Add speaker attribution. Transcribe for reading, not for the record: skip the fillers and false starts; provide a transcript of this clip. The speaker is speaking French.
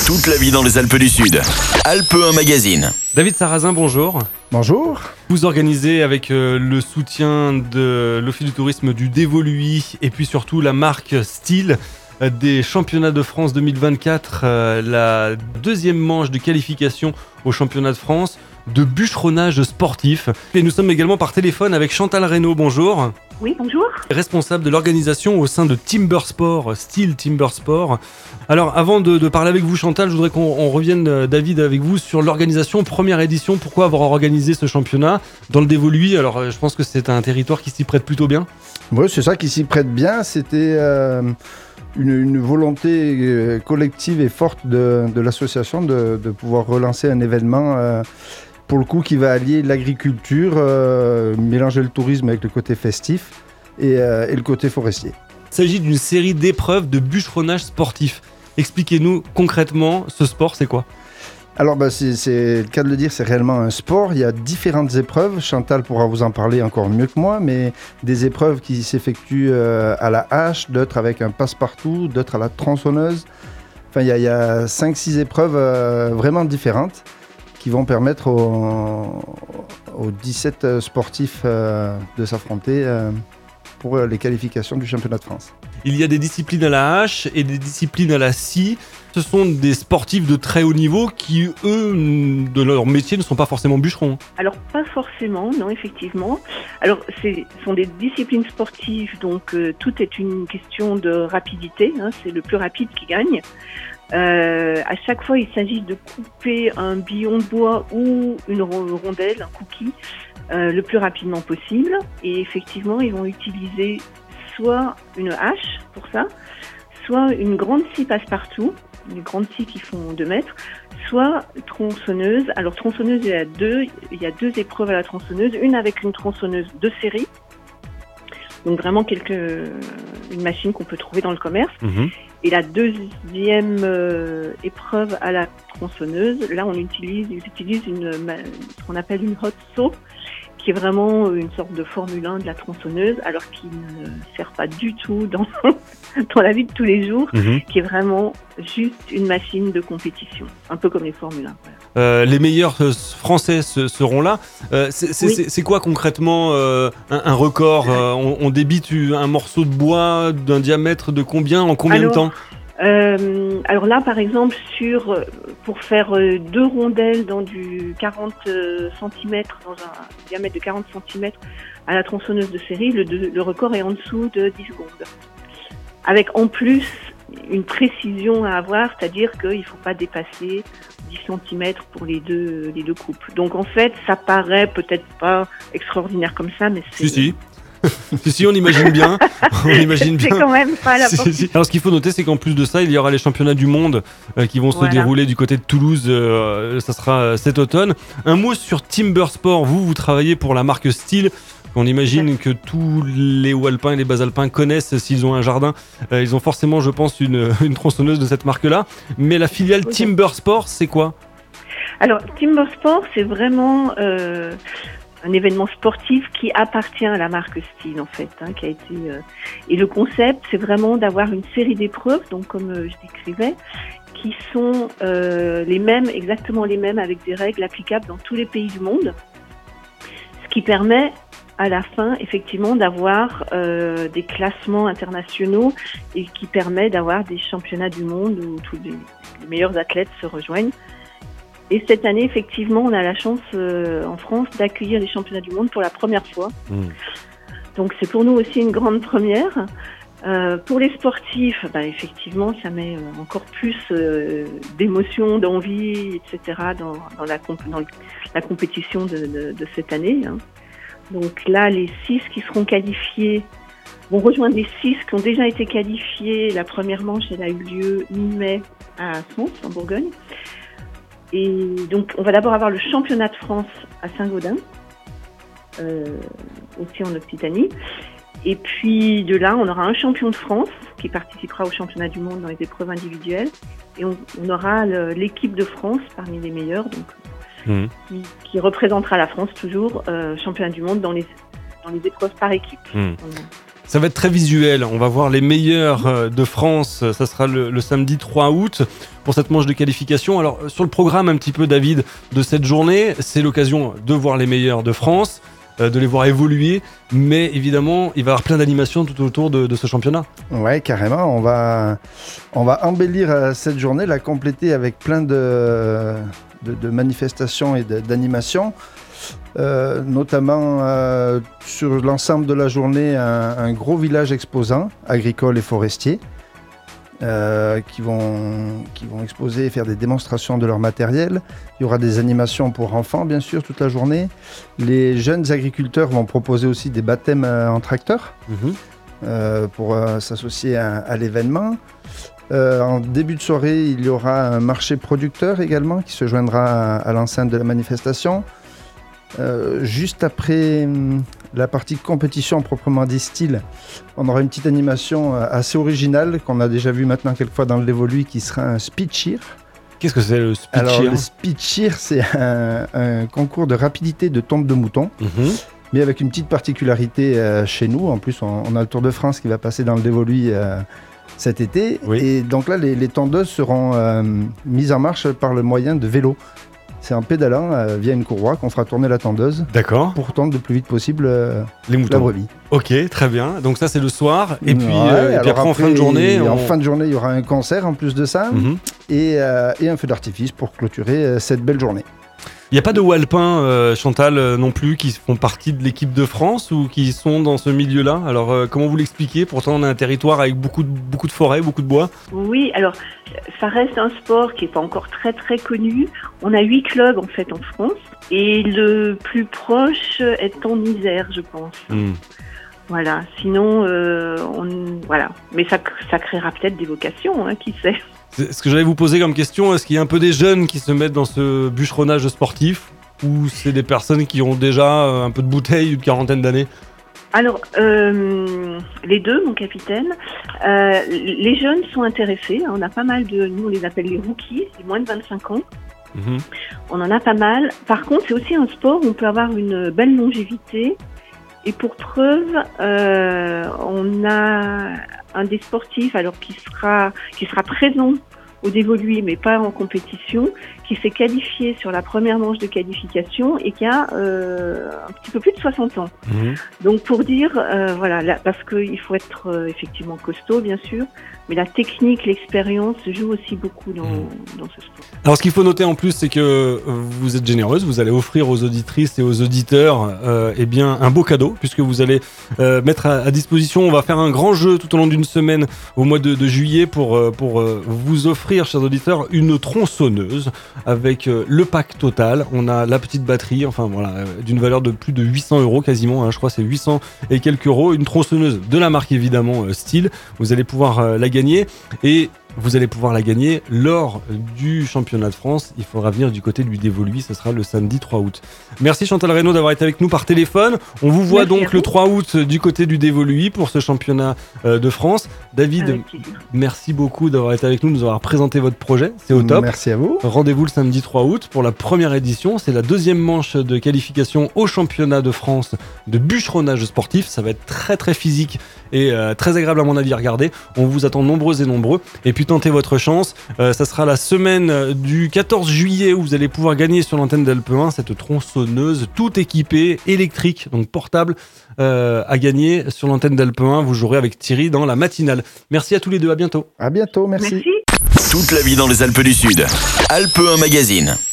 Speaker 1: Toute la vie dans les Alpes du Sud. Alpes 1 Magazine.
Speaker 2: David Sarrazin, bonjour.
Speaker 3: Bonjour.
Speaker 2: Vous organisez avec le soutien de l'Office du tourisme du Dévoluy et puis surtout la marque Style des championnats de France 2024, la deuxième manche de qualification au championnat de France de bûcheronnage sportif. Et nous sommes également par téléphone avec Chantal Reynaud, bonjour.
Speaker 4: Oui, bonjour.
Speaker 2: Responsable de l'organisation au sein de Timber Sport, Style Timber Sport. Alors avant de parler avec vous Chantal, je voudrais qu'on revienne David avec vous sur l'organisation, première édition, pourquoi avoir organisé ce championnat dans le Dévoluy. Alors je pense que c'est un territoire qui s'y prête plutôt bien.
Speaker 3: Oui, c'est ça qui s'y prête bien, c'était une volonté collective et forte de l'association de pouvoir relancer un événement pour le coup qui va allier l'agriculture, mélanger le tourisme avec le côté festif et le côté forestier.
Speaker 2: Il s'agit d'une série d'épreuves de bûcheronnage sportif. Expliquez-nous concrètement, ce sport, c'est quoi ?
Speaker 3: Alors, c'est le cas de le dire, c'est réellement un sport. Il y a différentes épreuves. Chantal pourra vous en parler encore mieux que moi, mais des épreuves qui s'effectuent à la hache, d'autres avec un passe-partout, d'autres à la tronçonneuse. Enfin, il y a 5-6 épreuves vraiment différentes qui vont permettre aux 17 sportifs de s'affronter pour les qualifications du championnat de France.
Speaker 2: Il y a des disciplines à la hache et des disciplines à la scie. Ce sont des sportifs de très haut niveau qui, eux, de leur métier, ne sont pas forcément bûcherons.
Speaker 4: Alors, pas forcément, non, effectivement. Alors, ce sont des disciplines sportives, donc tout est une question de rapidité. C'est le plus rapide qui gagne. À chaque fois, il s'agit de couper un billon de bois ou une rondelle, un cookie, le plus rapidement possible. Et effectivement, ils vont utiliser soit une hache pour ça, soit une grande scie passe-partout, une grande scie qui font 2 mètres, soit tronçonneuse. Alors tronçonneuse, il y a deux épreuves à la tronçonneuse, une avec une tronçonneuse de série, donc vraiment une machine qu'on peut trouver dans le commerce. Et la deuxième épreuve à la tronçonneuse, là ils utilisent ce qu'on appelle une hot saw, qui est vraiment une sorte de Formule 1 de la tronçonneuse, alors qui ne sert pas du tout dans la vie de tous les jours, qui est vraiment juste une machine de compétition, un peu comme les Formule 1. Voilà.
Speaker 2: Les meilleurs Français seront là. C'est quoi concrètement un record on débite un morceau de bois d'un diamètre de combien, en combien de temps ?
Speaker 4: Alors là, par exemple, pour faire 2 rondelles dans du 40 cm, dans un diamètre de 40 cm à la tronçonneuse de série, le record est en dessous de 10 secondes. Avec en plus une précision à avoir, c'est-à-dire qu'il ne faut pas dépasser 10 cm pour les deux coupes. Donc en fait, ça paraît peut-être pas extraordinaire comme ça, mais c'est...
Speaker 2: Si, on imagine bien.
Speaker 4: C'est quand même pas la porte.
Speaker 2: Alors, ce qu'il faut noter, c'est qu'en plus de ça, il y aura les championnats du monde qui vont se dérouler du côté de Toulouse. Ça sera cet automne. Un mot sur Timber Sport. Vous travaillez pour la marque Style. On imagine que tous les hauts alpins et les bas alpins connaissent, s'ils ont un jardin. Ils ont forcément, je pense, une tronçonneuse de cette marque-là. Mais la filiale Timber Sport, c'est quoi ?
Speaker 4: Alors, Timber Sport, c'est vraiment... un événement sportif qui appartient à la marque Style en fait, qui a été et le concept c'est vraiment d'avoir une série d'épreuves, donc comme je décrivais, qui sont exactement les mêmes avec des règles applicables dans tous les pays du monde, ce qui permet à la fin effectivement d'avoir des classements internationaux et qui permet d'avoir des championnats du monde où tous les meilleurs athlètes se rejoignent. Et cette année, effectivement, on a la chance en France d'accueillir les championnats du monde pour la première fois. Donc c'est pour nous aussi une grande première. Pour les sportifs, effectivement, ça met encore plus d'émotion, d'envie, etc. dans la compétition de cette année. Donc là, les 6 qui seront qualifiés vont rejoindre les 6 qui ont déjà été qualifiés. La première manche, elle a eu lieu mi-mai à Sons, en Bourgogne. Et donc, on va d'abord avoir le championnat de France à Saint-Gaudens, aussi en Occitanie. Et puis, de là, on aura un champion de France qui participera au championnat du monde dans les épreuves individuelles. Et on aura l'équipe de France parmi les meilleurs, donc, qui représentera la France toujours, championnat du monde dans les épreuves par équipe.
Speaker 2: Ça va être très visuel. On va voir les meilleurs de France. Ça sera le samedi 3 août pour cette manche de qualification. Alors, sur le programme un petit peu, David, de cette journée, c'est l'occasion de voir les meilleurs de France, de les voir évoluer. Mais évidemment, il va y avoir plein d'animations tout autour de ce championnat.
Speaker 3: Ouais, carrément. On va embellir cette journée, la compléter avec plein de manifestations et d'animations. Notamment sur l'ensemble de la journée, un gros village exposant, agricole et forestier, qui vont exposer et faire des démonstrations de leur matériel. Il y aura des animations pour enfants, bien sûr, toute la journée. Les jeunes agriculteurs vont proposer aussi des baptêmes en tracteur pour s'associer à l'événement. En début de soirée, il y aura un marché producteur également qui se joindra à l'enceinte de la manifestation. Juste après la partie compétition proprement dit style, on aura une petite animation assez originale qu'on a déjà vu maintenant quelques fois dans le Dévolu, qui sera un speed cheer.
Speaker 2: Qu'est-ce que c'est le speed
Speaker 3: Alors
Speaker 2: cheer?
Speaker 3: le speed cheer, c'est un concours de rapidité de tombe de mouton, mais avec une petite particularité chez nous. En plus, on a le Tour de France qui va passer dans le Dévolu cet été. Oui. Et donc là, les tondeuses seront mises en marche par le moyen de vélos. C'est en pédalant via une courroie qu'on fera tourner la tondeuse.
Speaker 2: D'accord.
Speaker 3: Pour tondre le plus vite possible
Speaker 2: les moutons.
Speaker 3: La brebis.
Speaker 2: Ok, très bien. Donc ça, c'est le soir. Et puis, et puis après, en fin de journée...
Speaker 3: En fin de journée, il y aura un concert en plus de ça. Et un feu d'artifice pour clôturer cette belle journée.
Speaker 2: Il n'y a pas de Walpins, Chantal, non plus, qui font partie de l'équipe de France ou qui sont dans ce milieu-là. Alors, comment vous l'expliquez? Pourtant, on a un territoire avec beaucoup de forêts, beaucoup de bois.
Speaker 4: Oui, alors, ça reste un sport qui n'est pas encore très, très connu. On a 8 clubs, en fait, en France. Et le plus proche est en Isère, je pense. Voilà. Sinon, voilà. Mais ça créera peut-être des vocations, hein, qui sait.
Speaker 2: Ce que j'allais vous poser comme question, est-ce qu'il y a un peu des jeunes qui se mettent dans ce bûcheronnage sportif, ou c'est des personnes qui ont déjà un peu de bouteille, une quarantaine d'années?
Speaker 4: Alors, les deux, mon capitaine. Les jeunes sont intéressés. On a pas mal nous on les appelle les rookies, les moins de 25 ans. On en a pas mal. Par contre, c'est aussi un sport où on peut avoir une belle longévité. Et pour preuve, on a un des sportifs, alors qui sera présent au Dévolu, mais pas en compétition, qui s'est qualifié sur la première manche de qualification et qui a un petit peu plus de 60 ans. Donc pour dire, voilà, là, parce qu'il faut être effectivement costaud, bien sûr, mais la technique, l'expérience joue aussi beaucoup dans ce sport.
Speaker 2: Alors ce qu'il faut noter en plus, c'est que vous êtes généreuse, vous allez offrir aux auditrices et aux auditeurs eh bien, un beau cadeau, puisque vous allez mettre à disposition, on va faire un grand jeu tout au long d'une semaine au mois de juillet pour vous offrir, chers auditeurs, une tronçonneuse avec le pack total. On a la petite batterie, enfin voilà, d'une valeur de plus de 800 € quasiment, hein, je crois que c'est 800 et quelques euros, une tronçonneuse de la marque évidemment Stihl. Vous allez pouvoir la gagner et vous allez pouvoir la gagner lors du championnat de France. Il faudra venir du côté du Dévolu, ce sera le samedi 3 août. Merci Chantal Reynaud d'avoir été avec nous par téléphone. On vous voit donc le 3 août du côté du Dévolu pour ce championnat de France. David, merci beaucoup d'avoir été avec nous, de nous avoir présenté votre projet, c'est au top.
Speaker 3: Merci à vous.
Speaker 2: Rendez-vous le samedi 3 août pour la première édition. C'est la deuxième manche de qualification au championnat de France de bûcheronnage sportif. Ça va être très très physique et très agréable à mon avis à regarder. On vous attend nombreux et nombreux. Et puis tentez votre chance. Ça sera la semaine du 14 juillet où vous allez pouvoir gagner sur l'antenne d'Alpe 1 cette tronçonneuse toute équipée, électrique, donc portable, à gagner sur l'antenne d'Alpe 1. Vous jouerez avec Thierry dans la matinale. Merci à tous les deux, à bientôt.
Speaker 3: À bientôt, merci.
Speaker 1: Toute la vie dans les Alpes du Sud. Alpe 1 Magazine.